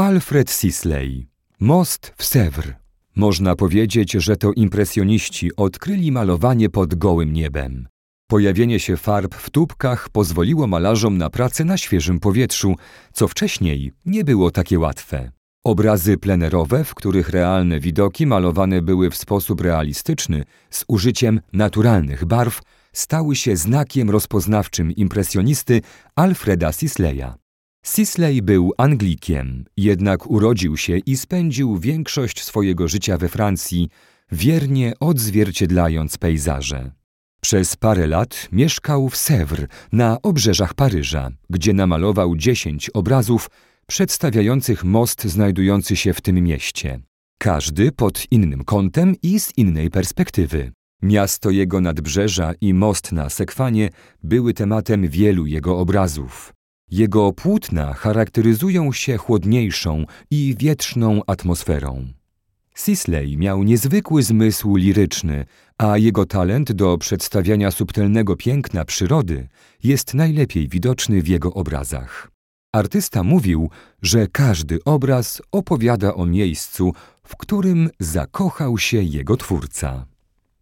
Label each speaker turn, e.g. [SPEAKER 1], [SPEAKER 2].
[SPEAKER 1] Alfred Sisley. Most w Sèvres. Można powiedzieć, że to impresjoniści odkryli malowanie pod gołym niebem. Pojawienie się farb w tubkach pozwoliło malarzom na pracę na świeżym powietrzu, co wcześniej nie było takie łatwe. Obrazy plenerowe, w których realne widoki malowane były w sposób realistyczny, z użyciem naturalnych barw, stały się znakiem rozpoznawczym impresjonisty Alfreda Sisleya. Sisley był Anglikiem, jednak urodził się i spędził większość swojego życia we Francji, wiernie odzwierciedlając pejzaże. Przez parę lat mieszkał w Sèvres, na obrzeżach Paryża, gdzie namalował 10 obrazów przedstawiających most znajdujący się w tym mieście. Każdy pod innym kątem i z innej perspektywy. Miasto jego nadbrzeża i most na Sekwanie były tematem wielu jego obrazów. Jego płótna charakteryzują się chłodniejszą i wietrzną atmosferą. Sisley miał niezwykły zmysł liryczny, a jego talent do przedstawiania subtelnego piękna przyrody jest najlepiej widoczny w jego obrazach. Artysta mówił, że każdy obraz opowiada o miejscu, w którym zakochał się jego twórca.